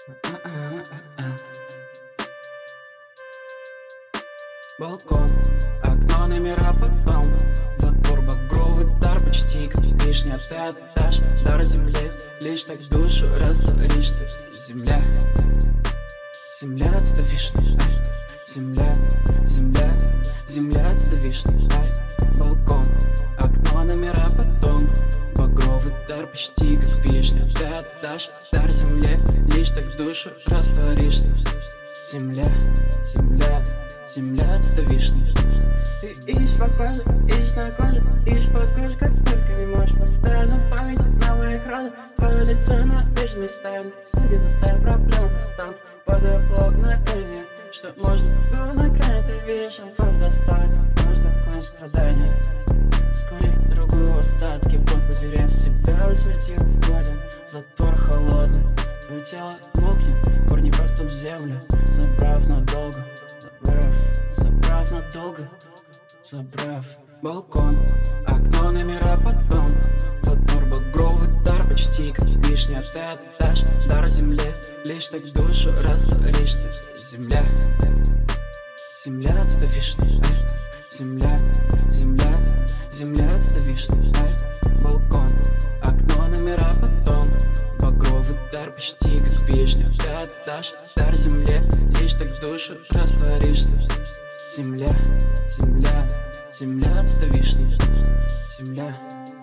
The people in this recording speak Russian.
Балкон, окно, номера потом. Во двор багровый дар, почти как вишня. Ты отдашь дар земле, лишь так душу растворишь ты. Земля, земля, цвета вишни. Земля, земля, земля, цвета вишни. Балкон, окно, номера потом. Багровый дар, почти как вишня. Ты отдашь дар земле, лишь так душу растворишь ты. Земля, земля, земля, цвета вишни. Ты ищешь по коже, ищешь на коже, ищешь под кожей, как только не можешь. Постоянно в памяти новые экраны, твое лицо на бежной стороне. Суги заставят, проблемы застанут, падая блок на колени. Что можно было наконец, ты видишь, он достанет. Нож закончит страдания, вскоре другую остатки. Вновь потеряв себя, усмертил годен. Затвор холодный, твое тело мокнет, корни растут в землю. Забрав надолго, забрав надолго, забрав. Балкон, окно, номера потом. Во двор багровый дар, почти как вишня. Ты отдашь дар земле, лишь так душу растворишь ты. Земля, земля, цвета вишни. Земля, земля, земля, цвета вишни. Балкон, окно, номера потом. Багровый дар, почти как вишня. Ты отдашь дар земле, лишь так душу растворишь ты. Земля, земля, земля, цвета вишни. Земля.